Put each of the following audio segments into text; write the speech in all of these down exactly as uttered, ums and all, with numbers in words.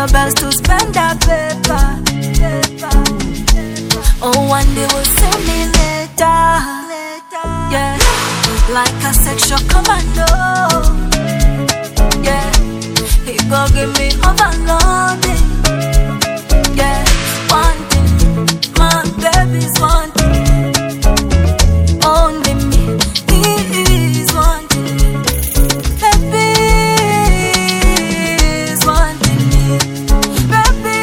your best to spend that paper, paper. Oh, one day we'll see me later, yeah, like a sexual commando, yeah. He go give me overloading, yeah. Wanting me, my baby's wanting me, only me, he is wanting me. Baby is wanting me, baby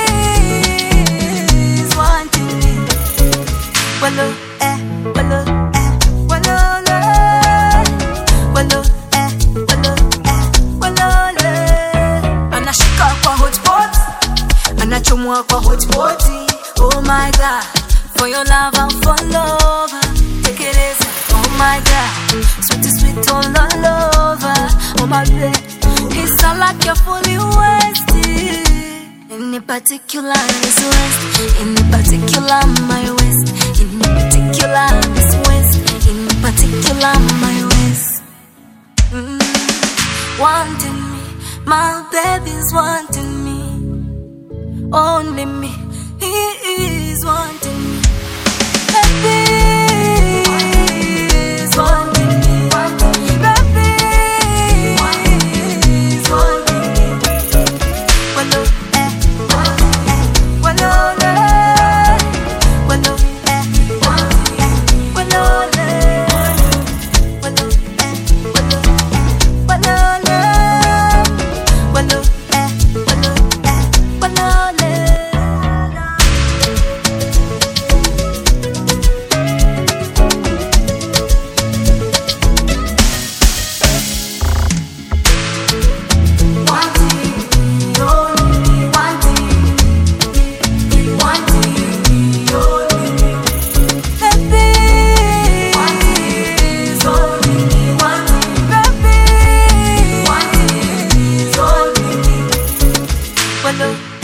is wanting me. Well, oh, eh, well, oh, eh, well, oh, eh, well, oh, eh, well, oh, eh, well, oh, eh. Anashika kwa hotpot, anachomwa kwa hotpot. Oh my God, for your love and for love, take it easy. Oh my God, sweet sweet all over. Oh my baby, he sound like you're fully wasted. Any particular is waist, any particular my waist, any particular is waist, any particular my waist. Mm. Wanting me, my baby's wanting me, only me, he is wanting me. Baby is wanting me, baby is wanting me. Well, oh, eh, well, oh, eh, well, oh, eh, well, oh, eh, well, oh, eh, well, oh, eh, well, oh, eh, well, oh, eh, well, oh, eh, well, oh, eh. Well,